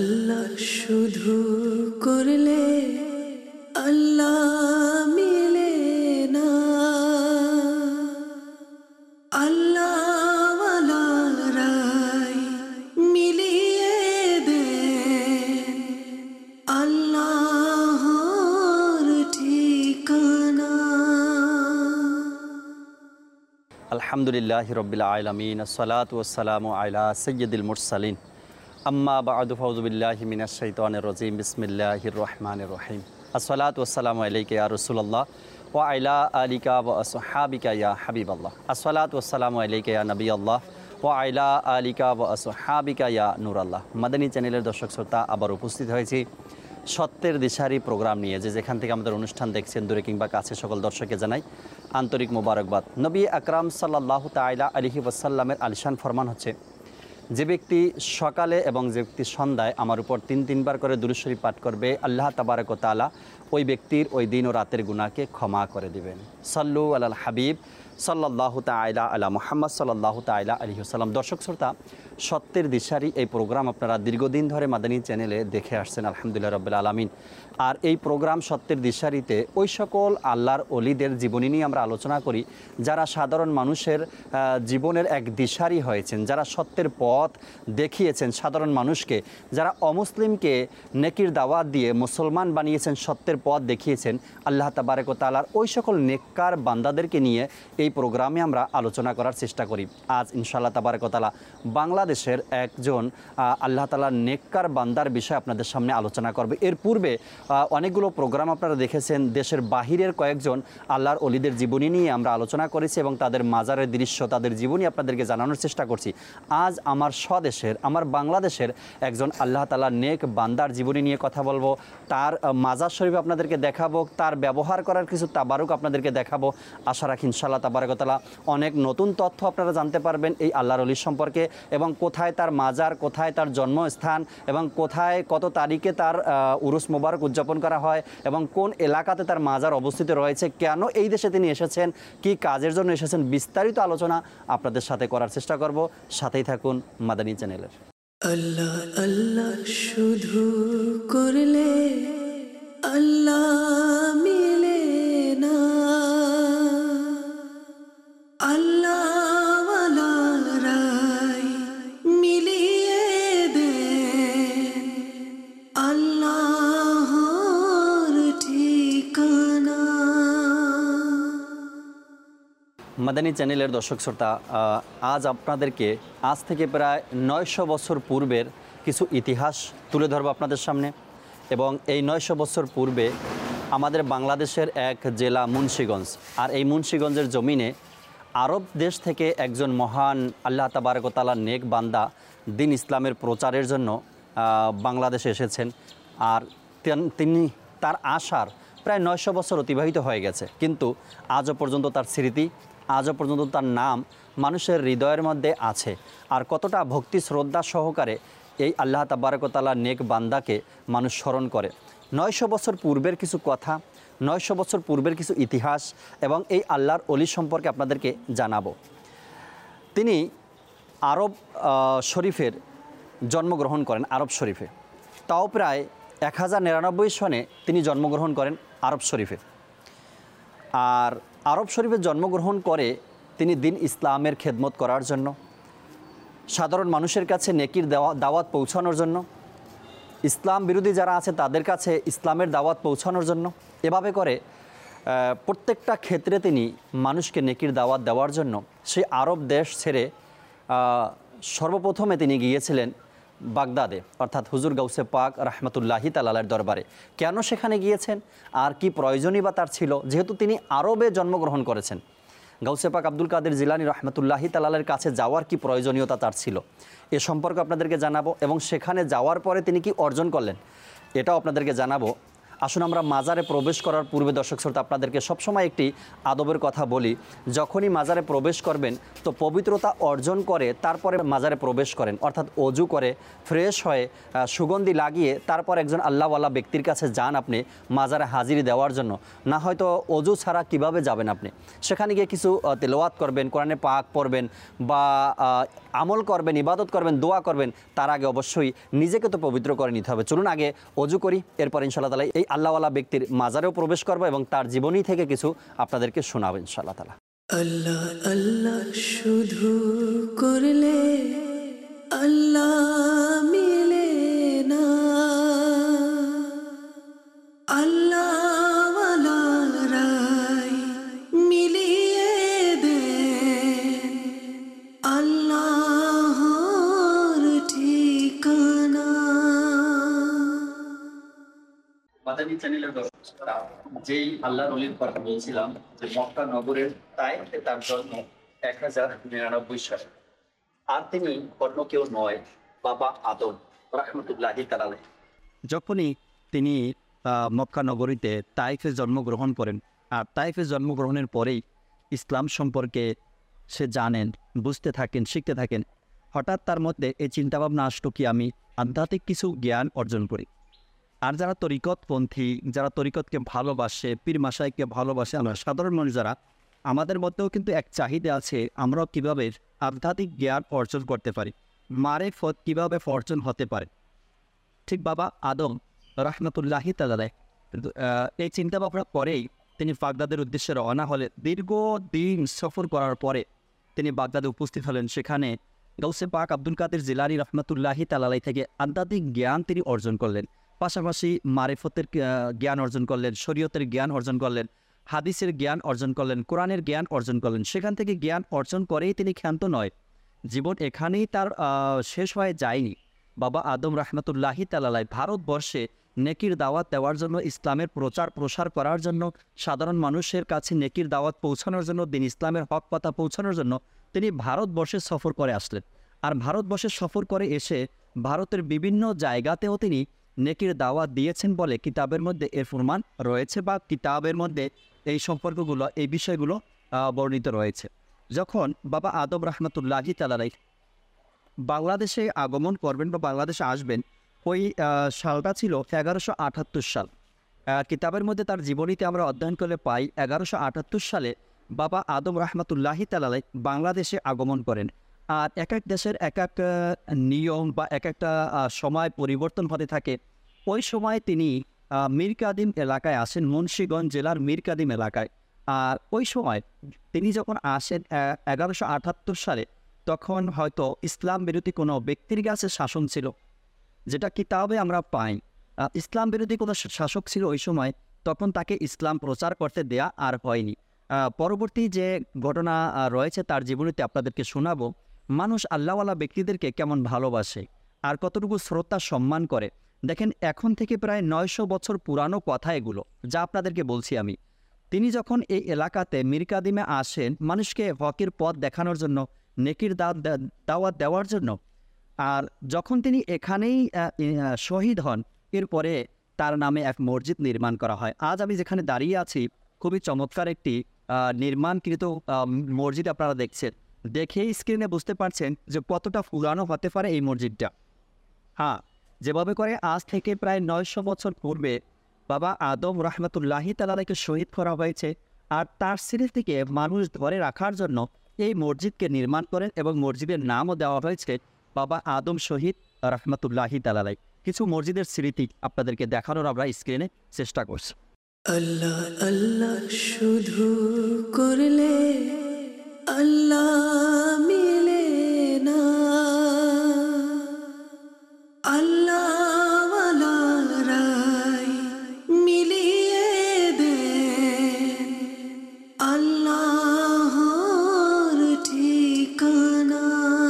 আল্লাহ শুধু করলে আল্লাহ মিলে না, আল্লাহওয়ালারাই মিলিয়ে দেন আল্লাহর ঠিকানা। আলহামদুলিল্লাহি রাব্বিল আলামিন, আসসালাতু ওয়াসসালামু আলা সাইয়্যিদিল মুরসালিন, আম্মা বা'দু, ফাউযু বিল্লাহি মিনাশ শাইতানির রাজিম, বিসমিল্লাহির রহমানির রহিম। আসসালাতু ওয়াসসালামু আলাইকা ইয়া রাসূলুল্লাহ ওয়া আলা আলিকা ওয়া আসহাবিকা ইয়া হাবিবাল্লাহ। আসসালাতু ওয়াসসালামু আলাইকা ইয়া নবিয়াল্লাহ ওয়া আলা আলিকা ওয়া আসহাবিকা ইয়া নূরাল্লাহ। মাদানী চ্যানেলের দর্শক শ্রোতা, আবার উপস্থিত হয়েছি সত্যের দিশারি প্রোগ্রাম নিয়ে। যেখান থেকে আমাদের অনুষ্ঠান দেখছেন, দূরে কিংবা কাছে, সকল দর্শককে জানাই আন্তরিক মোবারকবাদ। নবী আকরাম সাল্লাল্লাহু তাআলা আলাইহি ওয়াসাল্লামের আলিশান ফরমান হচ্ছে, যে ব্যক্তি সকালে এবং যে ব্যক্তি সন্ধ্যায় আমার উপর তিনবার করে দুরূদ শরীফ পাঠ করবে, আল্লাহ তাবারক ওয়া তাআলা ওই ব্যক্তির ওই দিন ও রাতের গুনাহকে ক্ষমা করে দিবেন। সাল্লু আলাল হাবিব সাল্লাল্লাহু তাআলা আলা মুহাম্মদ সাল্লাল্লাহু তাআলা আলাইহি ওয়াসাল্লাম। দর্শক শ্রোতা, সত্যের দিশারি এই প্রোগ্রাম আপনারা দীর্ঘদিন ধরে মাদানী চ্যানেলে দেখে আসছেন, আলহামদুলিল্লাহ রাব্বিল আলামিন। আর এই প্রোগ্রাম সত্যের দিশারিতে ওই সকল আল্লাহর অলিদের জীবনী নিয়ে আমরা আলোচনা করি, যারা সাধারণ মানুষের জীবনের এক দিশারি হয়েছেন, যারা সত্যের পথ দেখিয়েছেন সাধারণ মানুষকে, যারা অমুসলিমকে নেকির দাওয়াত দিয়ে মুসলমান বানিয়েছেন, সত্যের পথ দেখিয়েছেন আল্লাহ তাবারক ওয়া তাআলার ওই সকল নেককার বান্দাদেরকে নিয়ে এই প্রোগ্রামে আমরা আলোচনা করার চেষ্টা করি। আজ ইনশাআল্লাহ তাবারক ওয়া তাআলা বাংলাদেশের একজন আল্লাহ তাআলার নেককার বান্দার বিষয়ে আপনাদের সামনে আলোচনা করবে। এর পূর্বে অনেকগুলো প্রোগ্রাম আপনারা দেখেছেন, দেশের বাহিরের কয়েকজন আল্লাহর অলিদের জীবনী নিয়ে আমরা আলোচনা করেছি এবং তাদের মাজারের দৃশ্য, তাদের জীবনী আপনাদেরকে জানানোর চেষ্টা করছি। আজ আমার স্বদেশের, আমার বাংলাদেশের একজন আল্লাহ তাআলার নেক বান্দার জীবনী নিয়ে কথা বলবো। তার মাজার শরীফ আপনাদেরকে দেখাবো, তার ব্যবহার করার কিছু তাবারুক আপনাদেরকে দেখাবো। আশা রাখি ইনশাআল্লাহ তাবারক ওয়া তাআলা অনেক নতুন তথ্য আপনারা জানতে পারবেন এই আল্লাহর অলির সম্পর্কে, এবং কোথায় তার মাজার, কোথায় তার জন্মস্থান, এবং কোথায় কত তারিখে তার উরুস মোবারক উদযাপন করা হয়, এবং কোন এলাকাতে তার মাজার অবস্থিত রয়েছে, কেন এই দেশে তিনি এসেছেন, কি কাজের জন্য এসেছেন, বিস্তারিত আলোচনা আপনাদের সাথে করার চেষ্টা করব। সাথেই থাকুন মাদানী চ্যানেলের। আল্লাহ আল্লাহ শুধু করলে আল্লাহ মিলে না, আল্লাহওয়ালারাই মিলিয়ে দেন আল্লাহর ঠিকানা। মাদানী চ্যানেলের দর্শক শ্রোতা, আজ আপনাদেরকে আজ থেকে প্রায় 900 বছর পূর্বের কিছু ইতিহাস তুলে ধরবো আপনাদের সামনে। এবং এই 900 বছর পূর্বে আমাদের বাংলাদেশের এক জেলা মুন্সিগঞ্জ, আর এই মুন্সিগঞ্জের জমিনে আরব দেশ থেকে একজন মহান আল্লাহ তাবারক ওয়া তাআলার নেক বান্দা দিন ইসলামের প্রচারের জন্য বাংলাদেশে এসেছেন। আর তিনি তার আসার প্রায় 900 বছর অতিবাহিত হয়ে গেছে, কিন্তু আজও পর্যন্ত তার স্মৃতি, আজও পর্যন্ত তার নাম মানুষের হৃদয়ের মধ্যে আছে। আর কতটা ভক্তি শ্রদ্ধা সহকারে এই আল্লাহ তাবারক ওয়া তাআলার নেক বান্দাকে মানুষ স্মরণ করে। 900 বছর পূর্বের কিছু কথা, 900 বছর পূর্বের কিছু ইতিহাস এবং এই আল্লাহর অলি সম্পর্কে আপনাদেরকে জানাবো। তিনি আরব শরীফের জন্মগ্রহণ করেন, আরব শরীফে। তাও প্রায় 1099 সনে তিনি জন্মগ্রহণ করেন আরব শরীফে। আর আরব শরীফে জন্মগ্রহণ করে তিনি দিন ইসলামের খেদমত করার জন্য, সাধারণ মানুষের কাছে নেকির দাওয়াত পৌঁছানোর জন্য, ইসলাম বিরোধী যারা আছে তাদের কাছে ইসলামের দাওয়াত পৌঁছানোর জন্য, এভাবে করে প্রত্যেকটা ক্ষেত্রে তিনি মানুষকে নেকির দাওয়াত দেওয়ার জন্য সেই আরব দেশ ছেড়ে সর্বপ্রথমে তিনি গিয়েছিলেন বাগদাদে, অর্থাৎ হুজুর গাউসে পাক রাহমাতুল্লাহি তাআলার দরবারে। কেন সেখানে গিয়েছেন আর কি প্রয়োজনই বা তার ছিল, যেহেতু তিনি আরবে জন্মগ্রহণ করেছেন, গাউসে পাক আব্দুল কাদের জিলানী রাহমাতুল্লাহি তাআলার কাছে যাওয়ার কি প্রয়োজনীয়তা তার ছিল, এ সম্পর্কে আপনাদেরকে জানাবো। এবং সেখানে যাওয়ার পরে তিনি কি অর্জন করলেন, এটাও আপনাদেরকে জানাবো। আসুন আমরা মাজারে প্রবেশ করার পূর্বে দর্শক শ্রোতা আপনাদেরকে সবসময় একটি আদবের কথা বলি। যখনই মাজারে প্রবেশ করবেন তো পবিত্রতা অর্জন করে তারপরে মাজারে প্রবেশ করেন, অর্থাৎ অজু করে ফ্রেশ হয়ে সুগন্ধি লাগিয়ে তারপর একজন আল্লাহওয়ালা ব্যক্তির কাছে যান আপনি মাজারে হাজিরি দেওয়ার জন্য। না হয়তো অজু ছাড়া কিভাবে যাবেন আপনি? সেখানে গিয়ে কিছু তেলাওয়াত করবেন, কোরআনে পাক পড়বেন বা আমল করবেন, ইবাদত করবেন, দোয়া করবেন। তার আগে অবশ্যই নিজেকে তো পবিত্র করে নিতে হবে। চলুন আগে অজু করি, এরপর ইনশাআল্লাহ তাআলা এই আল্লাহওয়ালা ব্যক্তির মাজারেও প্রবেশ করবো এবং তার জীবনী থেকে কিছু আপনাদেরকে শোনাবো ইনশাআল্লাহ তাআলা। আল্লাহ আল্লাহ শুধু করলে আল্লাহ মিলে না, আল্লাহওয়ালারাই মিলিয়ে দেন আল্লাহর ঠিকানা। মাদানী চ্যানেলের দর্শকরা, যেই আল্লাহর ওলির কথা বলছিলাম যে মক্কা নগরের তায়েফে তার জন্ম 1099 সালে, আর তিনি অন্য কেউ নয়, বাবা আদম রাহমাতুল্লাহি তাআলা আলাইহি। যখনই তিনি মক্কা নগরীতে তায়েফে জন্মগ্রহণ করেন, আর তায়েফে জন্মগ্রহণের পরেই ইসলাম সম্পর্কে সে জানেন, বুঝতে থাকেন, শিখতে থাকেন। হঠাৎ তার মধ্যে এই চিন্তাভাবনা আসলো কি আমি আধ্যাত্মিক কিছু জ্ঞান অর্জন করি। আর যারা তরিকতপন্থী, যারা তরিকতকে ভালোবাসে, পীর মাশায়েখকে ভালোবাসে, আমরা সাধারণ মানুষ যারা, আমাদের মধ্যেও কিন্তু এক চাহিদা আছে আমরাও কীভাবে আধ্যাত্মিক জ্ঞান অর্জন করতে পারি, মারেফত কীভাবে অর্জন হতে পারে। ঠিক বাবা আদম রাহমাতুল্লাহি তাআলা আলাইহি এই চিন্তা ভাবনার পরেই তিনি বাগদাদের উদ্দেশ্যে রওনা হলে দীর্ঘদিন সফর করার পরে তিনি বাগদাদে উপস্থিত হলেন। সেখানে গাউসে পাক আব্দুল কাদের জিলানী রাহমাতুল্লাহি তাআলা আলাইহি থেকে আধ্যাত্মিক জ্ঞান তিনি অর্জন করলেন। পাশাপাশি মারিফতের জ্ঞান অর্জন করলেন, শরীয়তের জ্ঞান অর্জন করলেন, হাদিসের জ্ঞান অর্জন করলেন, কোরআনের জ্ঞান অর্জন করলেন। সেখান থেকে জ্ঞান অর্জন করেই তিনি ক্ষান্ত নয়, জীবন এখানেই তার শেষ হয়ে যায়নি। বাবা আদম রাহমাতুল্লাহি তাআলা আলাইহি ভারতবর্ষে নেকির দাওয়াত দেওয়ার জন্য, ইসলামের প্রচার প্রসার করার জন্য, সাধারণ মানুষের কাছে নেকির দাওয়াত পৌঁছানোর জন্য, দিন ইসলামের হক কথা পৌঁছানোর জন্য তিনি ভারতবর্ষে সফর করে আসলেন। আর ভারতবর্ষে সফর করে এসে ভারতের বিভিন্ন জায়গাতেও তিনি নেকির দাওয়াত দিয়েছেন বলে কিতাবের মধ্যে এর প্রমাণ রয়েছে, বা কিতাবের মধ্যে এই সম্পর্কগুলো, এই বিষয়গুলো বর্ণিত রয়েছে। যখন বাবা আদম রাহমাতুল্লাহি তাআলা আলাইহি বাংলাদেশে আগমন করবেন বা বাংলাদেশে আসবেন, ওই সালটা ছিল 1178 সাল। কিতাবের মধ্যে তার জীবনীতে আমরা অধ্যয়ন করলে পাই 1178 সালে বাবা আদম রাহমাতুল্লাহি তাআলা আলাইহি বাংলাদেশে আগমন করেন। আর এক এক দেশের এক এক নিয়ম বা এক একটা সময় পরিবর্তন হতে থাকে। ওই সময় তিনি মীরকাদিম এলাকায় আসেন, মুন্সিগঞ্জ জেলার মীরকাদিম এলাকায়। আর ওই সময় তিনি যখন আসেন 1178 সালে, তখন হয়তো ইসলাম বিরোধী কোনো ব্যক্তির কাছে শাসন ছিল, যেটা কিতাবে আমরা পাই। ইসলাম বিরোধী কোনো শাসক ছিল ওই সময়, তখন তাকে ইসলাম প্রচার করতে দেয়া আর হয়নি। পরবর্তী যে ঘটনা রয়েছে তার জীবনীতে আপনাদেরকে শোনাবো, মানুষ আল্লাহওয়ালা ব্যক্তিদেরকে কেমন ভালোবাসে আর কতটুকু শ্রদ্ধা সম্মান করে। দেখেন, এখন থেকে প্রায় 900 বছর পুরানো কথা এগুলো, যা আপনাদেরকে বলছি আমি। তিনি যখন এই এলাকাতে মীরকাদিমে আসেন মানুষকে হকের পথ দেখানোর জন্য, নেকির দাওয়াত দেওয়ার জন্য, আর যখন তিনি এখানেই শহীদ হন, এরপরে তার নামে এক মসজিদ নির্মাণ করা হয়। আজ আমি যেখানে দাঁড়িয়ে আছি, খুবই চমৎকার একটি নির্মাণকৃত মসজিদ আপনারা দেখছেন। দেখেই স্ক্রিনে বুঝতে পারছেন যে কতটা পুরানো হতে পারে এই মসজিদটা। হ্যাঁ, যেভাবে করে আজ থেকে প্রায় 900 বছর পূর্বে বাবা আদম রাহমাতুল্লাহি তাআলা আলাইহিকে শহীদ করা হয়েছে, আর তার স্মৃতিকে মানুষ ধরে রাখার জন্য এই মসজিদকে নির্মাণ করেন এবং মসজিদের নামও দেওয়া হয়েছে বাবা আদম শহীদ রাহমাতুল্লাহি তাআলা আলাইহি। কিছু মসজিদের স্মৃতি আপনাদেরকে দেখানোর আমরা স্ক্রিনে চেষ্টা করছি। আল্লাহ আল্লাহ শুধু করলে আল্লাহ মিলে না, আল্লাহওয়ালারাই মিলিয়ে দেন আল্লাহর ঠিকানা।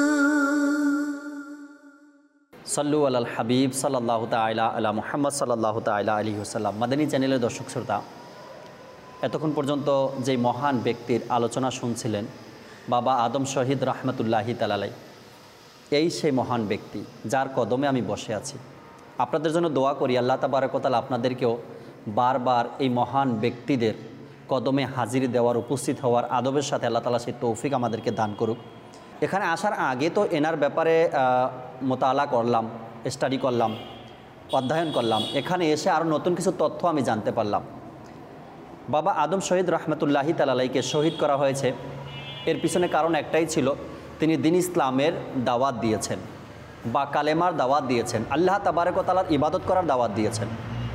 সাল্লু আলাল হাবিব সাল্লাল্লাহু তাআলা আলা মুহাম্মদ সাল্লাল্লাহু তাআলা আলাইহি ওয়াসাল্লাম। মাদানী চ্যানেলের দর্শক শ্রোতা, এতক্ষণ পর্যন্ত যেই মহান ব্যক্তির আলোচনা শুনছিলেন, বাবা আদম শহীদ রাহমাতুল্লাহি তাআলা আলাইহি, এই সেই মহান ব্যক্তি যার কদমে আমি বসে আছি। আপনাদের জন্য দোয়া করি আল্লাহ তাবারক ওয়া তাআলা আপনাদেরকেও বারবার এই মহান ব্যক্তিদের কদমে হাজিরি দেওয়ার, উপস্থিত হওয়ার আদবের সাথে আল্লাহ তাআলা সেই তৌফিক আমাদেরকে দান করুক। এখানে আসার আগে তো এনার ব্যাপারে মোতালা করলাম, স্টাডি করলাম, অধ্যয়ন করলাম। এখানে এসে আরও নতুন কিছু তথ্য আমি জানতে পারলাম। বাবা আদম শহীদ রহমতুল্লাহি তাআলাকে শহীদ করা হয়েছে, এর পিছনে কারণ একটাই ছিল, তিনি দ্বীন ইসলামের দাওয়াত দিয়েছেন বা কালেমার দাওয়াত দিয়েছেন, আল্লাহ তাবারক ওয়া তাআলার ইবাদত করার দাওয়াত দিয়েছেন।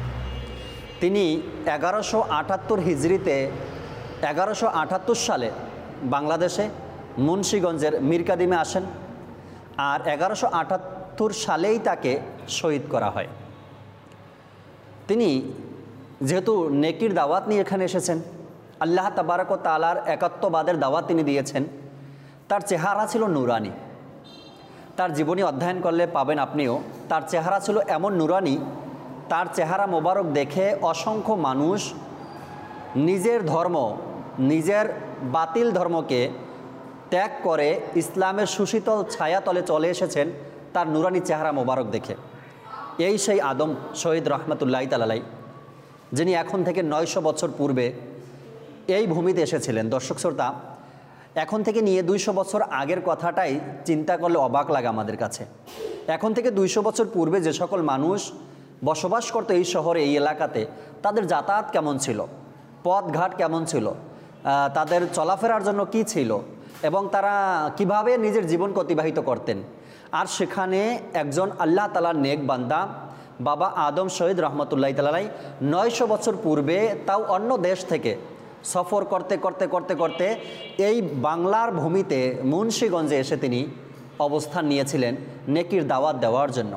তিনি 1178 হিজরিতে 1178 সালে বাংলাদেশে মুন্সিগঞ্জের মিরকাদিমে আসেন, আর 1178 সালেই তাকে শহীদ করা হয়। তিনি যেহেতু নেকির দাওয়াত নিয়ে এখানে এসেছেন, আল্লাহ তাবারক ওয়া তাআলার একাত্মবাদের দাওয়াত তিনি দিয়েছেন, তার চেহারা ছিল নুরানি। তার জীবনী অধ্যয়ন করলে পাবেন আপনিও, তার চেহারা ছিল এমন নুরানি, তার চেহারা মোবারক দেখে অসংখ্য মানুষ নিজের ধর্ম, নিজের বাতিল ধর্মকে ত্যাগ করে ইসলামের সুশীতল ছায়াতলে চলে এসেছেন তার নুরানি চেহারা মোবারক দেখে। এই সেই আদম শহীদ রহমতুল্লাহি তাআলা, যিনি এখন থেকে 900 বছর পূর্বে এই ভূমিতে এসেছিলেন। দর্শক শ্রোতা, এখন থেকে নিয়ে 200 বছর আগের কথাটাই চিন্তা করলে অবাক লাগে আমাদের কাছে। এখন থেকে 200 বছর পূর্বে যে সকল মানুষ বসবাস করতো এই শহরে, এই এলাকাতে, তাদের যাতায়াত কেমন ছিল, পথঘাট কেমন ছিল, তাদের চলাফেরার জন্য কি ছিল এবং তারা কিভাবে নিজের জীবনকে অতিবাহিত করতেন। আর সেখানে একজন আল্লাহ তাআলার নেক বান্দা বাবা আদম শহীদ রহমতুল্লাহি তাআলা 900 বছর পূর্বে, তাও অন্য দেশ থেকে সফর করতে করতে করতে করতে এই বাংলার ভূমিতে মুন্সিগঞ্জে এসে তিনি অবস্থান নিয়েছিলেন নেকির দাওয়াত দেওয়ার জন্য।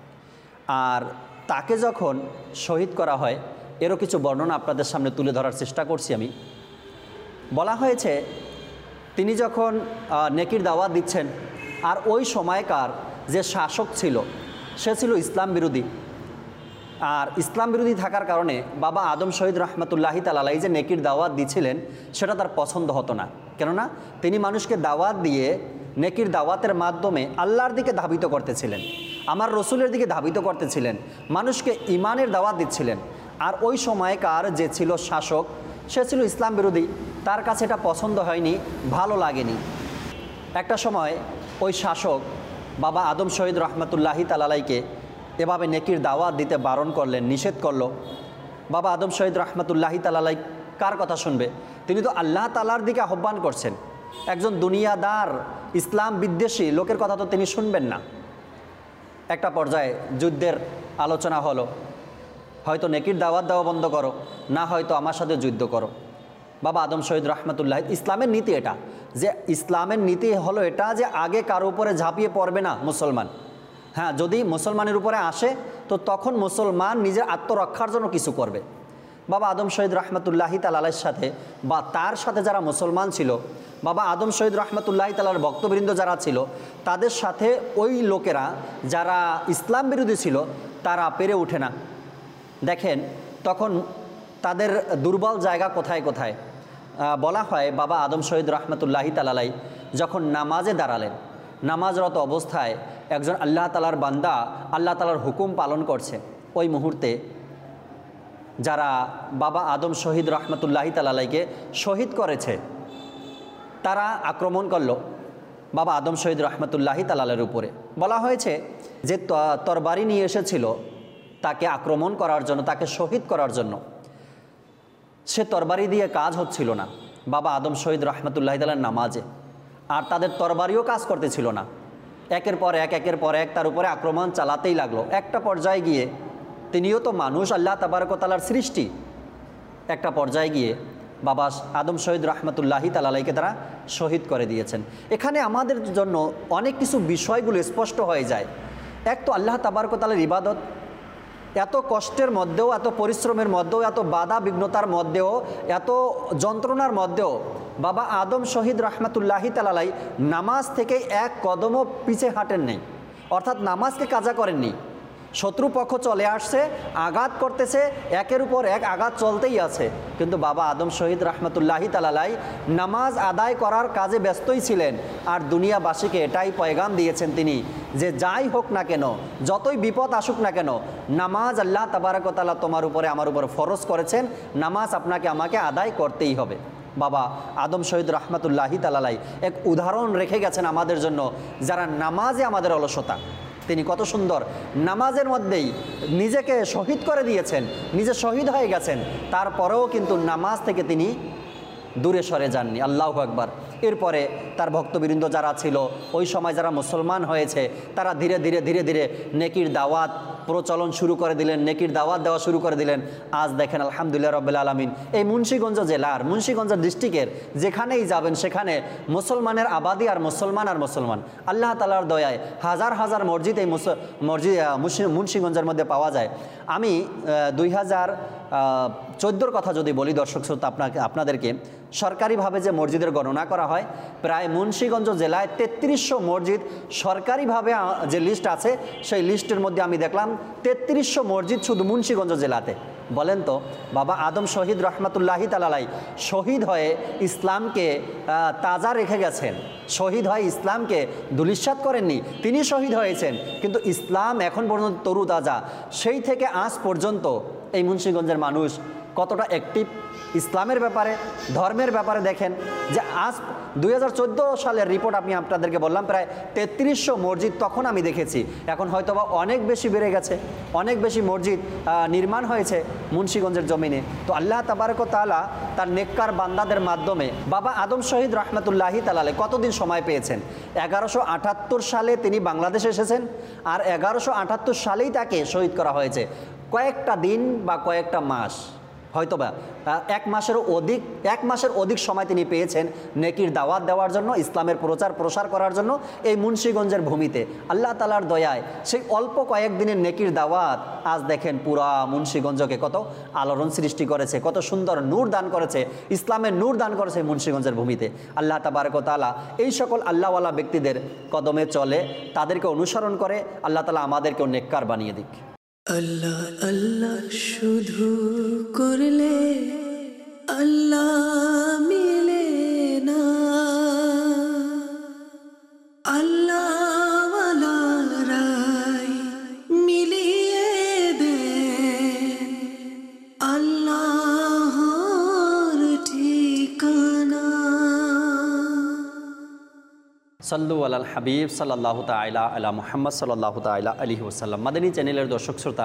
আর তাকে যখন শহীদ করা হয়, এরও কিছু বর্ণনা আপনাদের সামনে তুলে ধরার চেষ্টা করছি আমি। বলা হয়েছে তিনি যখন নেকির দাওয়াত দিচ্ছেন, আর ওই সময়কার যে শাসক ছিল সে ছিল ইসলাম বিরোধী। আর ইসলাম বিরোধী থাকার কারণে বাবা আদম শহীদ রহমতুল্লাহি তাআলা যে নেকির দাওয়াত দিচ্ছিলেন সেটা তার পছন্দ হতো না। কেননা তিনি মানুষকে দাওয়াত দিয়ে নেকির দাওয়াতের মাধ্যমে আল্লাহর দিকে ধাবিত করতেছিলেন, আমার রসুলের দিকে ধাবিত করতেছিলেন, মানুষকে ইমানের দাওয়াত দিচ্ছিলেন। আর ওই সময়কার যে ছিল শাসক সে ছিল ইসলাম বিরোধী, তার কাছে এটা পছন্দ হয়নি, ভালো লাগেনি। একটা সময় ওই শাসক বাবা আদম শহীদ রহমতুল্লাহি তাআলাকে এভাবে নেকির দাওয়াত দিতে বারণ করলেন, নিষেধ করল। বাবা আদম শহীদ রহমতুল্লাহি তাআলা কার কথা শুনবে? তিনি তো আল্লাহ তাআলার দিকে আহ্বান করছেন। একজন দুনিয়াদার ইসলাম বিদ্বেষী লোকের কথা তো তিনি শুনবেন না। একটা পর্যায়ে যুদ্ধের আলোচনা হলো, হয়তো নেকির দাওয়াত দেওয়া বন্ধ করো, না হয়তো আমার সাথে যুদ্ধ করো। বাবা আদম শহীদ রহমতুল্লাহ, ইসলামের নীতি এটা, যে ইসলামের নীতি হলো এটা যে আগে কারো উপরে ঝাঁপিয়ে পড়বে না মুসলমান। হ্যাঁ, যদি মুসলমানের উপরে আসে তো তখন মুসলমান নিজের আত্মরক্ষার জন্য কিছু করবে। বাবা আদম শহীদ রহমতুল্লাহি তাআলার সাথে বা তার সাথে যারা মুসলমান ছিল, বাবা আদম শহীদ রহমতুল্লাহি তাআলার ভক্তবৃন্দ যারা ছিল, তাদের সাথে ওই লোকেরা যারা ইসলাম বিরোধী ছিল তারা পেরে ওঠে না। দেখেন তখন তাদের দুর্বল জায়গা কোথায় কোথায়। বলা হয় বাবা আদম শহীদ রহমতুল্লাহি তাআলা যখন নামাজে দাঁড়ালেন, নামাজরত অবস্থায় একজন আল্লাহ তাআলার বান্দা আল্লাহ তাআলার হুকুম পালন করছে, ওই মুহূর্তে যারা বাবা আদম শহীদ রহমতুল্লাহি তাআলাকে শহীদ করেছে তারা আক্রমণ করলো বাবা আদম শহীদ রহমতুল্লাহি তাআলার উপরে। বলা হয়েছে যে তরবারি নিয়ে এসেছিল তাকে আক্রমণ করার জন্য, তাকে শহীদ করার জন্য, সে তরবারি দিয়ে কাজ হচ্ছিল না বাবা আদম শহীদ রহমতুল্লাহি তাআলার নামাজে। আর তাদের তরবারিও কাজ করতেছিল না। একের পর এক তার উপরে আক্রমণ চালাতেই লাগলো। একটা পর্যায়ে গিয়ে, তিনিও তো মানুষ, আল্লাহ তাবারক ওয়া তাআলার সৃষ্টি, একটা পর্যায়ে গিয়ে বাবা আদম শহীদ রহমতুল্লাহি তাআলাকে তারা শহীদ করে দিয়েছেন। এখানে আমাদের জন্য অনেক কিছু বিষয়গুলো স্পষ্ট হয়ে যায়। এক তো আল্লাহ তাবারক ওয়া তাআলার ইবাদত, এত কষ্টের মধ্যেও, এত পরিশ্রমের মধ্যেও, এত বাধা বিঘ্নতার মধ্যেও, এত যন্ত্রণার মধ্যেও বাবা আদম শহীদ রহমতুল্লাহি তাআলা নামাজ থেকে এক কদমও পিছে হাঁটেন নেই, অর্থাৎ নামাজকে কাজা করেননি। শত্রুপক্ষ চলে আসছে, আঘাত করতেছে, একের উপর এক আঘাত চলতেই আছে। কিন্তু বাবা আদম শহীদ রহমতুল্লাহি তাআলাই নামাজ আদায় করার কাজে ব্যস্তই ছিলেন। আর দুনিয়াবাসীকে এটাই পয়গাম দিয়েছেন তিনি যে যাই হোক না কেন, যতই বিপদ আসুক না কেন, নামাজ আল্লাহ তাবারক ওয়া তাআলা তোমার উপরে আমার উপরে ফরজ করেছেন, নামাজ আপনাকে আমাকে আদায় করতেই হবে। বাবা আদম শহীদ রহমতুল্লাহি তাআলাই এক উদাহরণ রেখে গেছেন আমাদের জন্য, যারা নামাজে আমাদের অলসতা। তিনি কত সুন্দর নামাজের মধ্যেই নিজেকে শহীদ করে দিয়েছেন, নিজে শহীদ হয়ে গেছেন, তারপরেও কিন্তু নামাজ থেকে তিনি দূরে সরে যাননি। আল্লাহু আকবার। এরপরে তার ভক্তবৃন্দ যারা ছিল ওই সময়, যারা মুসলমান হয়েছে, তারা ধীরে ধীরে ধীরে ধীরে নেকির দাওয়াত প্রচলন শুরু করে দিলেন, নেকির দাওয়াত দেওয়া শুরু করে দিলেন। আজ দেখেন আলহামদুলিল্লাহ রাব্বিল আলামিন, এই মুন্সিগঞ্জ জেলার, মুন্সিগঞ্জ ডিস্ট্রিক্টের যেখানেই যাবেন সেখানে মুসলমানের আবাদি আর মুসলমান আর মুসলমান। আল্লাহ তাআলার দয়ায় হাজার হাজার মসজিদ এই মুন্সিগঞ্জের মধ্যে পাওয়া যায়। আমি 2014 কথা যদি বলি দর্শক শ্রোতা আপনাদেরকে, সরকারিভাবে যে মসজিদের গণনা করা হয়, প্রায় মুন্সিগঞ্জ জেলায় 3300 মসজিদ সরকারিভাবে যে লিস্ট আছে সেই লিস্টের মধ্যে আমি দেখলাম 3300 মসজিদ শুধু মুন্সিগঞ্জ জেলাতে। বলেন তো, বাবা আদম শহীদ রহমতুল্লাহি তাআলাই শহীদ হয়ে ইসলামকে তাজা রেখে গেছেন, শহীদ হয়ে ইসলামকে ধূলিসাৎ করেননি, তিনি শহীদ হয়েছেন, কিন্তু ইসলাম এখন পর্যন্ত তরু তাজা। সেই থেকে আজ পর্যন্ত এই মুন্সিগঞ্জের মানুষ কতটা অ্যাক্টিভ ইসলামের ব্যাপারে, ধর্মের ব্যাপারে। দেখেন যে আজ 2014 সালের রিপোর্ট আমি আপনাদেরকে বললাম, প্রায় 3300 মসজিদ তখন আমি দেখেছি, এখন হয়তোবা অনেক বেশি বেড়ে গেছে, অনেক বেশি মসজিদ নির্মাণ হয়েছে মুন্সিগঞ্জের জমিনে। তো আল্লাহ তাবারক ওয়া তাআলা তার নেককার বান্দাদের মাধ্যমে বাবা আদম শহীদ রহমতুল্লাহি তাআলাই কতদিন সময় পেয়েছেন? 1178 সালে তিনি বাংলাদেশে এসেছেন, আর 1178 সালেই তাকে শহীদ করা হয়েছে। কয়েকটা দিন বা কয়েকটা মাস, হয়তোবা এক মাসের অধিক সময় তিনি পেয়েছেন নেকির দাওয়াত দেওয়ার জন্য, ইসলামের প্রচার প্রসার করার জন্য এই মুন্সিগঞ্জের ভূমিতে। আল্লাহ তাআলার দয়ায় সেই অল্প কয়েকদিনের নেকির দাওয়াত আজ দেখেন পুরা মুন্সিগঞ্জকে কত আলোড়ন সৃষ্টি করেছে, কত সুন্দর নূর দান করেছে, ইসলামের নূর দান করেছে মুন্সিগঞ্জের ভূমিতে। আল্লাহ তাবারক ওয়া তাআলা এই সকল আল্লাহওয়ালা ব্যক্তিদের কদমে চলে, তাদেরকে অনুসরণ করে আল্লাহ তাআলা আমাদেরকেও নেককার বানিয়ে দিক। আল্লাহ আল্লাহ শুধু করলে আল্লাহ মিলে না, আল্লাহওয়ালারাই মিলিয়ে দেন আল্লাহর ঠিকানা। সাল্লু আলাল হাবিব সাল্লাল্লাহু তাআলা আলা মুহাম্মদ সাল্লাল্লাহু তাআলা আলাইহি ওয়াসাল্লাম। মাদানী চ্যানেলের দর্শক শ্রোতা,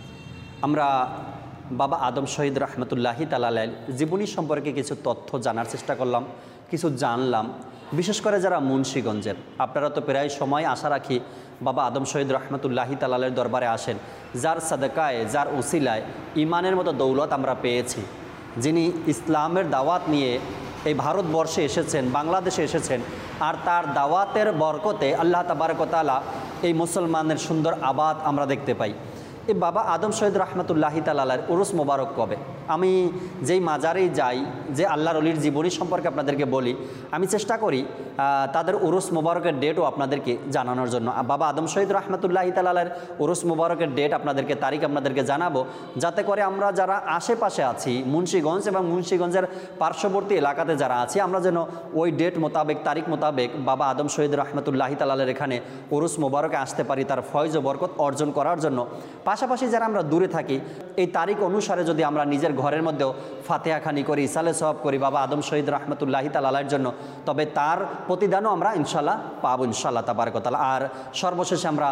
আমরা বাবা আদম শহীদ রহমতুল্লাহি তাআলাই জীবনী সম্পর্কে কিছু তথ্য জানার চেষ্টা করলাম, কিছু জানলাম। বিশেষ করে যারা মুন্সিগঞ্জের, আপনারা তো প্রায় সময় আশা রাখি বাবা আদম শহীদ রহমতুল্লাহি তাআলার দরবারে আসেন, যার সাদকায়, যার উসিলায় ইমানের মতো দৌলত আমরা পেয়েছি, যিনি ইসলামের দাওয়াত নিয়ে এই ভারতবর্ষে এসেছেন, বাংলাদেশে এসেছেন, আর তার দাওয়াতের বরকতে আল্লাহ তাবারক ওয়া তাআলা এই মুসলমানের সুন্দর আবাদ আমরা দেখতে পাই। এই বাবা আদম শহীদ রহমতুল্লাহি তাআলার উরুস মোবারক কবে? আমি যেই মাজারেই যাই, যে আল্লাহর ওলির জীবনী সম্পর্কে আপনাদেরকে বলি, আমি চেষ্টা করি তাদের উরুস মোবারকের ডেটও আপনাদেরকে জানানোর জন্য। বাবা আদম শহীদ রহমতুল্লাহি তাআলার উরুস মোবারকের ডেট আপনাদেরকে, তারিখ আপনাদেরকে জানাবো, যাতে করে আমরা যারা আশেপাশে আছি মুন্সিগঞ্জ এবং মুন্সিগঞ্জের পার্শ্ববর্তী এলাকাতে যারা আছি, আমরা যেন ওই ডেট মোতাবেক, তারিখ মোতাবেক বাবা আদম শহীদ রহমতুল্লাহি তাআলার এখানে উরুস মোবারকে আসতে পারি, তার ফয়জ ও বরকত অর্জন করার জন্য। পাশাপাশি যারা আমরা দূরে থাকি, এই তারিখ অনুসারে যদি আমরা নিজের ঘরের মধ্যেও ফাতিহা খানি করি, ইসালে সওয়াব করি বাবা আদম শহীদ রহমতুল্লাহি তাআলার জন্য, তবে তার প্রতিদানও আমরা ইনশাল্লাহ পাবো ইনশাআল্লাহ তাবারক ওয়া তাআলা। আর সর্বশেষে আমরা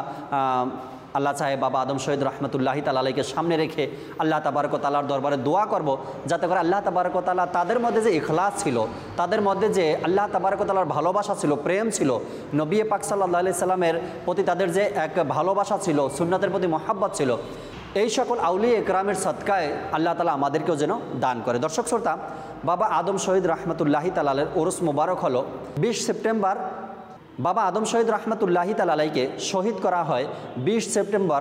আল্লাহ চাহে বাবা আদম শহীদ রহমতুল্লাহি তাআলাকে সামনে রেখে আল্লাহ তাবারক ওয়া তাআলার দরবারে দোয়া করব, যাতে করে আল্লাহ তাবারক ওয়া তাআলা তাদের মধ্যে যে ইখলাস ছিল, তাদের মধ্যে যে আল্লাহ তাবারক ওয়া তাআলার ভালোবাসা ছিল, প্রেম ছিল, নবী পাক সাল্লাল্লাহু আলাইহি সাল্লামের প্রতি তাদের যে এক ভালোবাসা ছিল, সুন্নাতের প্রতি মহব্বত ছিল, এই সকল আউলিয়া একরামের সদকায় আল্লাহ তাআলা আমাদেরকেও যেন দান করে। দর্শক শ্রোতা, বাবা আদম শহীদ রহমতুল্লাহি তাআলার উরুস মোবারক হলো 20 সেপ্টেম্বর। বাবা আদম শহীদ রহমতুল্লাহি তাআলাকে শহীদ করা হয় 20 সেপ্টেম্বর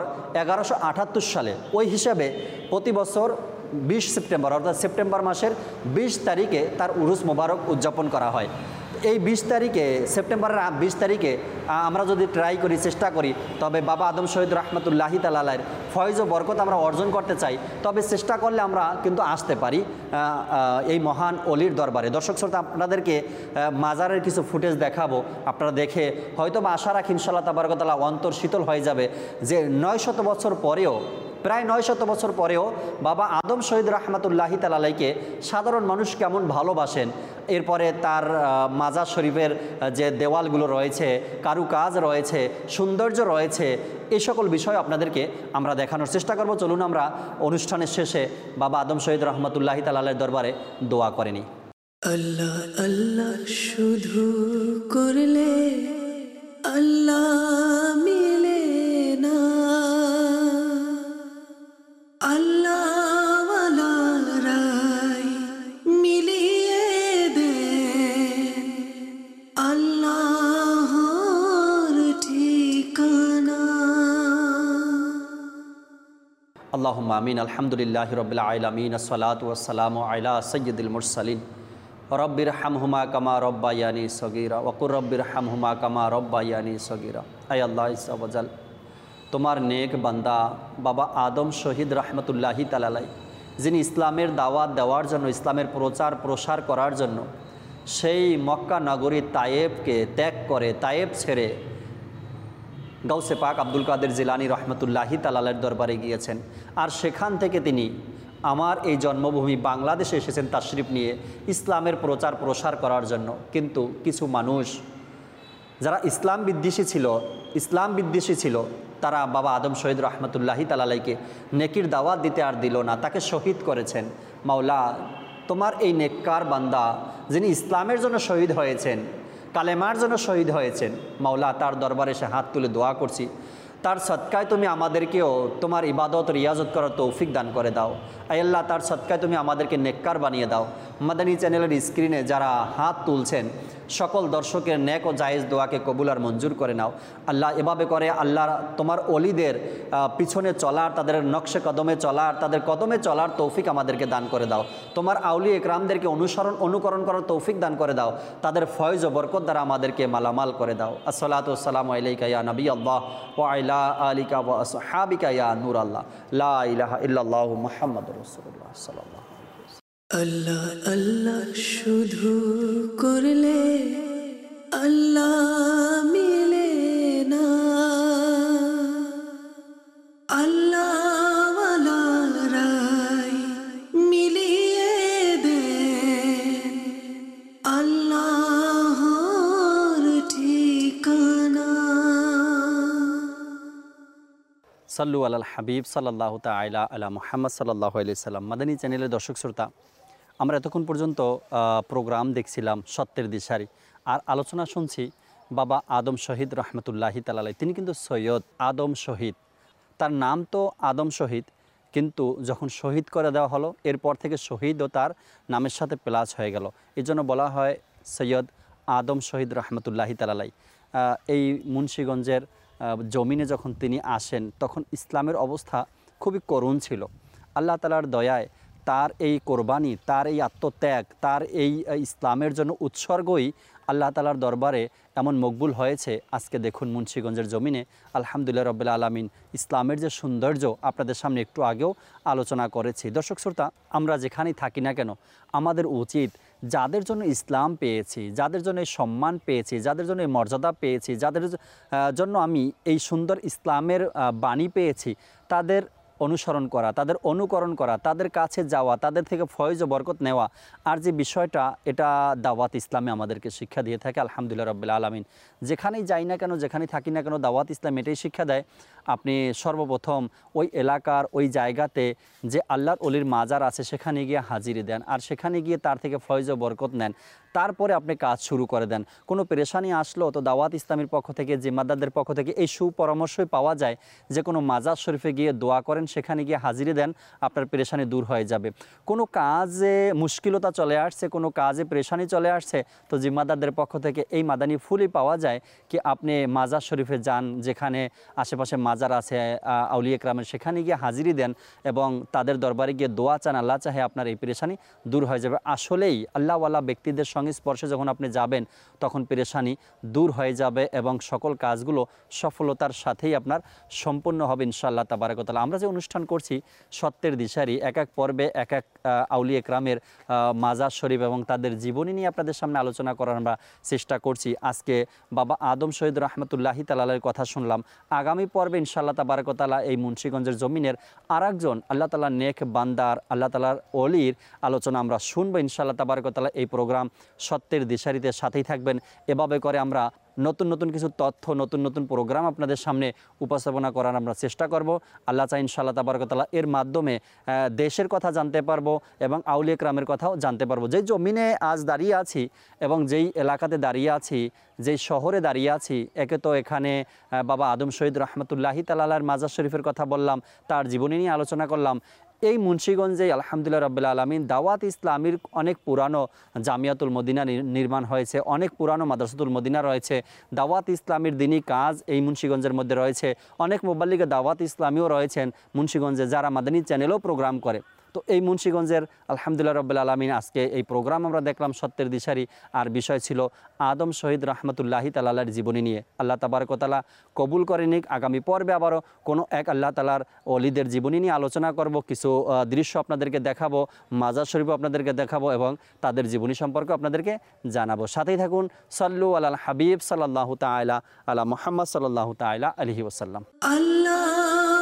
1178 সালে। ওই হিসাবে প্রতি বছর 20 সেপ্টেম্বর অর্থাৎ সেপ্টেম্বর মাসের 20 তারিখে তার উরুস মোবারক উদযাপন করা হয়। এই 20 তারিখে, সেপ্টেম্বরের 20 তারিখে আমরা যদি ট্রাই করি, চেষ্টা করি, তবে বাবা আদম শহীদ রহমতুল্লাহি তাআলার ফয়েজ ও বরকত আমরা অর্জন করতে চাই, তবে চেষ্টা করলে আমরা কিন্তু আসতে পারি এই মহান অলির দরবারে। দর্শক শ্রোতা, আপনাদেরকে মাজারের কিছু ফুটেজ দেখাবো, আপনারা দেখে হয়তো বা আশা রাখি ইনশাআল্লাহ তাবারক ওয়া তাআলা অন্তর শীতল হয়ে যাবে যে 900 বছর পরেও, প্রায় 900 বছর পরেও বাবা আদম শহীদ রহমতুল্লাহি তাআলাকে সাধারণ মানুষ কেমন ভালোবাসেন। এরপরে তার মাজার শরীফের যে দেওয়ালগুলো রয়েছে, কারুকাজ রয়েছে, সৌন্দর্য রয়েছে, এই সকল বিষয় আপনাদেরকে আমরা দেখানোর চেষ্টা করব। চলুন আমরা অনুষ্ঠানের শেষে বাবা আদম শহীদ রহমতুল্লাহি তাআলার দরবারে দোয়া করে নিই। আল্লাহ আল্লাহ শুধু করলে আল্লাহ মিলে না, আল্লাহওয়ালারাই মিলিয়ে দেন আল্লাহর ঠিকানা। আল্লাহুম্মা আমিন। আলহামদুলিল্লাহি রাব্বিল আলামিন, আসসালাতু ওয়াসসালামু আলা সাইয়্যিদিল মুরসালিন। রব্বির হামহুমা কামা রব্বায়ানি সগীরা ওয়া কুর রব্বির হামহুমা কামা রব্বায়ানি সগীরা। আয় আল্লাহ ইজ্জা ওয়াজাল, তোমার নেক বান্দা বাবা আদম শহীদ রহমতুল্লাহি তাআলা, যিনি ইসলামের দাওয়াত দেওয়ার জন্য, ইসলামের প্রচার প্রসার করার জন্য সেই মক্কা নগরী তায়েবকে ত্যাগ করে, তায়েব ছেড়ে গাউসে পাক আব্দুল কাদের জিলানী রহমতুল্লাহি তাআলার দরবারে গিয়েছেন। আর সেখান থেকে তিনি আমার এই জন্মভূমি বাংলাদেশে এসেছেন তাশরিফ নিয়ে ইসলামের প্রচার প্রসার করার জন্য। কিন্তু কিছু মানুষ যারা ইসলাম বিদ্বেষী ছিল তারা বাবা আদম শহীদ রহমতুল্লাহি তাআলাকে নেকির দাওয়াত দিতে আর দিল না, তাকে শহীদ করেছেন। মাওলা, তোমার এই নেককার বান্দা যিনি ইসলামের জন্য শহীদ হয়েছেন, কালেমার জন্য শহীদ হয়েছেন, মাওলা তার দরবারে এসে হাত তুলে দোয়া করছি, তার সদকায় তুমি আমাদেরকেও তোমার ইবাদত রিয়াজত করার তৌফিক দান করে দাও। আয় আল্লাহ, তার সদকায় তুমি আমাদেরকে নেককার বানিয়ে দাও। মাদানী চ্যানেলের স্ক্রিনে যারা হাত তুলছেন সকল দর্শকের নেক ও জায়েজ দোয়াকে কবুল আর মঞ্জুর করে নাও। আল্লাহ, এভাবে করে আল্লাহ তোমার অলিদের পিছনে চলার, তাদের নকশে কদমে চলার, তাদের কদমে চলার তৌফিক আমাদেরকে দান করে দাও। তোমার আউলি একরামদেরকে অনুকরণ করার তৌফিক দান করে দাও। তাদের ফয়েজ ও বরকত দ্বারা আমাদেরকে মালামাল করে দাও। আসসালাতু ওয়াসসালামু আলাইকা ইয়া নবী আল্লাহ ওয়া আলা আলিকা ওয়া আসহাবিকা ইয়া নূর আল্লাহ, লা ইলাহা ইল্লাল্লাহু মুহাম্মাদুর রাসূলুল্লাহ সাল্লাল্লাহু আলাইহি ওয়াসাল্লাম। আল্লাহ আল্লাহ শুধু করলে আল্লাহ মিলে না, আল্লাহওয়ালারাই মিলিয়ে দেন আল্লাহর ঠিকানা। সাল্লু আলাল হাবিব সাল্লাল্লাহু তাআলা আলা মুহাম্মদ সাল্লাল্লাহু আলাইহি সাল্লাম। মাদানী চ্যানেলের দর্শক শ্রোতা, আমরা এতক্ষণ পর্যন্ত প্রোগ্রাম দেখছিলাম সত্যের দিশারি, আর আলোচনা শুনছি বাবা আদম শহীদ রহমতুল্লাহি তাআলা। তিনি কিন্তু সৈয়দ আদম শহীদ, তার নাম তো আদম শহীদ, কিন্তু যখন শহীদ করে দেওয়া হলো এরপর থেকে শহীদও তার নামের সাথে প্লাস হয়ে গেল, এই জন্য বলা হয় সৈয়দ আদম শহীদ রহমতুল্লাহি তাআলা। এই মুন্সিগঞ্জের জমিনে যখন তিনি আসেন তখন ইসলামের অবস্থা খুবই করুণ ছিল। আল্লাহ তাআলার দয়ায় তার এই কোরবানি, তার এই আত্মত্যাগ, তার এই ইসলামের জন্য উৎসর্গই আল্লাহ তাআলার দরবারে এমন মকবুল হয়েছে। আজকে দেখুন মুন্সিগঞ্জের জমিনে আলহামদুলিল্লাহ রাব্বিল আলামিন ইসলামের যে সৌন্দর্য আপনাদের সামনে একটু আগেও আলোচনা করেছি। দর্শক শ্রোতা, আমরা যেখানেই থাকি না কেন আমাদের উচিত যাদের জন্য ইসলাম পেয়েছি, যাদের জন্য এই সম্মান পেয়েছি, যাদের জন্য এই মর্যাদা পেয়েছি, যাদের জন্য আমি এই সুন্দর ইসলামের বাণী পেয়েছি, তাদের অনুসরণ করা, তাদের অনুকরণ করা, তাদের কাছে যাওয়া, তাদের থেকে ফয়েজ ও বরকত নেওয়া। আর যে বিষয়টা, এটা দাওয়াত ইসলামে আমাদেরকে শিক্ষা দিয়ে থাকে আলহামদুলিল্লাহ রাব্বিল আলামিন। যেখানেই যাই না কেন, যেখানেই থাকি না কেন, দাওয়াত ইসলাম এটাই শিক্ষা দেয় আপনি সর্বপ্রথম ওই এলাকার ওই জায়গাতে যে আল্লাহর অলির মাজার আছে সেখানে গিয়ে হাজিরি দেন, আর সেখানে গিয়ে তার থেকে ফয়েজ ও বরকত নেন, তারপরে আপনি কাজ শুরু করে দেন। কোনো পেরেশানি আসলো তো দাওয়াত ইসলামের পক্ষ থেকে, জিম্মাদারদের পক্ষ থেকে এই সুপরামর্শই পাওয়া যায় যে কোনো মাজার শরীফে গিয়ে দোয়া করেন, সেখানে গিয়ে হাজিরি দেন, আপনার পেরেশানি দূর হয়ে যাবে। কোনো কাজে মুশকিলতা চলে আসছে, কোনো কাজে পেরেশানি চলে আসছে, তো জিম্মাদারদের পক্ষ থেকে এই মাদানী ফুলই পাওয়া যায় কি আপনি মাজার শরীফে যান, যেখানে আশেপাশে মাজার আছে আউলিয়া একরামের, সেখানে গিয়ে হাজিরি দেন এবং তাদের দরবারে গিয়ে দোয়া চান, আল্লাহ চাহে আপনার এই পেরেশানি দূর হয়ে যাবে। আসলেই আল্লাহওয়ালা ব্যক্তিদের সঙ্গে সংস্পর্শে যখন আপনি যাবেন তখন পেরেশানি দূর হয়ে যাবে এবং সকল কাজগুলো সফলতার সাথেই আপনার সম্পূর্ণ হবে ইনশাআল্লাহ তাবারাক ওয়া তাআলা। আমরা যে অনুষ্ঠান করছি সত্যের দিশারি, এক এক পর্বে এক এক আউলিয়া কেরামের মাজার শরীফ এবং তাদের জীবনী নিয়ে আপনাদের সামনে আলোচনা করার আমরা চেষ্টা করছি। আজকে বাবা আদম শহীদ রহমতুল্লাহি তাআলার কথা শুনলাম। আগামী পর্বে ইনশাআল্লাহ তাবারাক ওয়া তাআলা এই মুন্সিগঞ্জের জমিনের আরেকজন আল্লাহ তাআলার নেক বান্দার, আল্লাহ তাআলার ওলির আলোচনা আমরা শুনবো ইনশাআল্লাহ তাবারাক ওয়া তাআলা। এই প্রোগ্রাম সত্যের দিশারিতে সাথেই থাকবেন। এভাবে করে আমরা নতুন নতুন কিছু তথ্য, নতুন নতুন প্রোগ্রাম আপনাদের সামনে উপস্থাপনা করার আমরা চেষ্টা করব। আল্লাহ চাই ইনশাআল্লাহ তাবারাক ওয়া তাআলা এর মাধ্যমে দেশের কথা জানতে পারবো এবং আউলিয়া কেরামের কথাও জানতে পারবো। যেই জমিনে আজ দাঁড়িয়ে আছি এবং যেই এলাকাতে দাঁড়িয়ে আছি, যেই শহরে দাঁড়িয়ে আছি, একে তো এখানে বাবা আদম শহীদ রহমতুল্লাহি তাআলার মাজার শরীফের কথা বললাম, তার জীবনী নিয়ে আলোচনা করলাম। এই মুন্সিগঞ্জে আলহামদুলিল্লাহ রাব্বিল আলামিন দাওয়াত ইসলামীর অনেক পুরানো জামিয়াতুল মদিনা নির্মাণ হয়েছে, অনেক পুরানো মাদ্রাসাতুল মদিনা রয়েছে। দাওয়াত ইসলামীর দিনই কাজ এই মুন্সিগঞ্জের মধ্যে রয়েছে। অনেক মুবাল্লিগে দাওয়াত ইসলামীও রয়েছেন মুন্সিগঞ্জে, যারা মাদানী চ্যানেলেও প্রোগ্রাম করে। তো এই মুন্সিগঞ্জের আলহামদুলিল্লাহ রাব্বিল আলামিন আজকে এই প্রোগ্রাম আমরা দেখলাম সত্যের দিশারি, আর বিষয় ছিল আদম শহীদ রহমতুল্লাহি তাআলার জীবনী নিয়ে। আল্লাহ তাবারক ওয়া তাআলা কবুল করে নিক। আগামী পর্বে আবারও কোনো এক আল্লাহ তাআলার ওলিদের জীবনী নিয়ে আলোচনা করব, কিছু দৃশ্য আপনাদেরকে দেখাবো, মাজার শরীফও আপনাদেরকে দেখাবো এবং তাদের জীবনী সম্পর্কে আপনাদেরকে জানাবো। সাথেই থাকুন। সাল্লু আলাল হাবিব সাল্লাল্লাহু তাআলা আলা মুহাম্মদ সাল্লাল্লাহু তাআলা আলাইহি ওয়াসাল্লাম। আল্লাহ